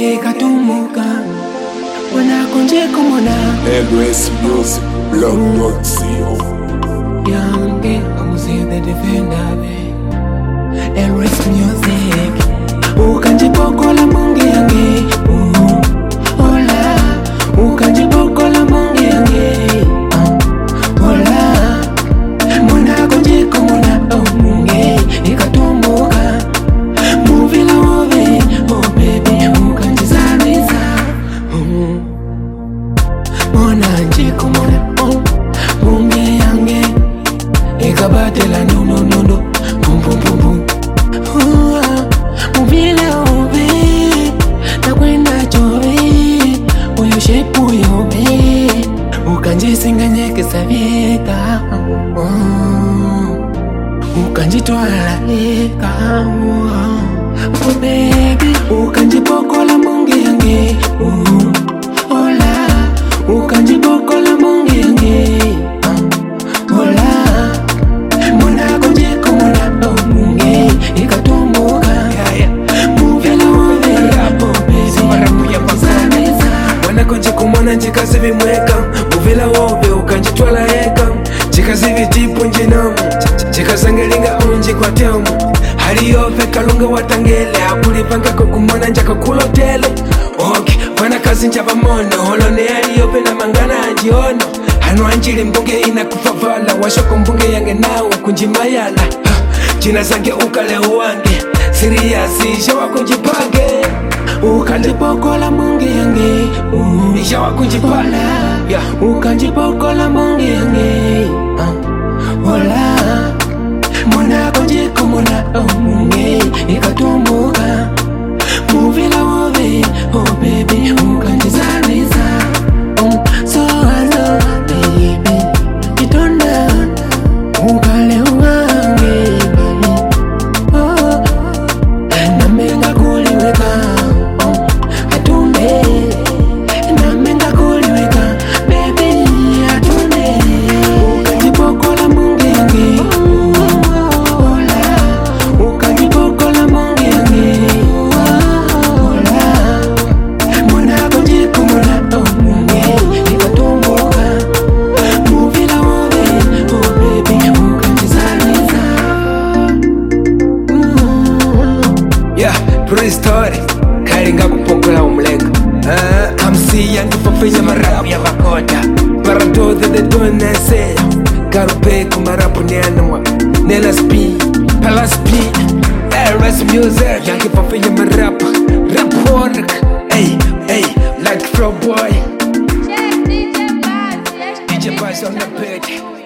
ikatumuka wanakonje kumona LS Music Blog.co yange amuzi the defender LS Music ukanjipokola mungi yange hola ukanjipokola mungi yange hola mona konje kumona mungi ikatumuka muvila ove oh baby ukanjizariza mona njikumona mungi yange ikabatela no bum bum bum bum muvila ove nakwenda chove uyo shepu yobe ukanjisinganyekesa vyeka ukanjitwala eka oh baby ukanjipokola mungi yange hola ukanjipokola mungi yange hola mona konje kumona mungi ikatumbuka muvela ove oh baby marakuya pasaniza wana konje kumona njikazi vimweka muvela ove ukanjitwala eka chikazi vitipu njinamu chikasangelinga unji kwa temu haliove kalunga watangele akulipangako kumona njaka kulotele okay wana kazi njaba mono holone haliove na mangana anjiono hano anjili mbunge inakufavala washoko mbunge yange nao kunjimayala jina zange ukale uwange siriyasi isha wakunjipange ukanjipokola mungi yange isha wakunjipala ukanjipokola mungi yange hola mona konje kumona mungi ikatumbuka muvila ove oh baby ukanjizariza so hello baby itonda ukale uwange baby oh namenga kuliweka atunde namenga kuliweka baby atunde ukanjipokola mungi yange hola ukanjipokola mungi yange hola mona konje kumona mungi ikatumbuka muvila ove oh baby ukanjizariza yeah true story kalinga kupokola umlenga kamsiya ndifafenya marabu ya vakota paradoze de doneseya karupe kumarabu neanwa nelaspi palaspi LS Music yankifafenya marabu rap work hey like Flow Boy DJ Bass on the beat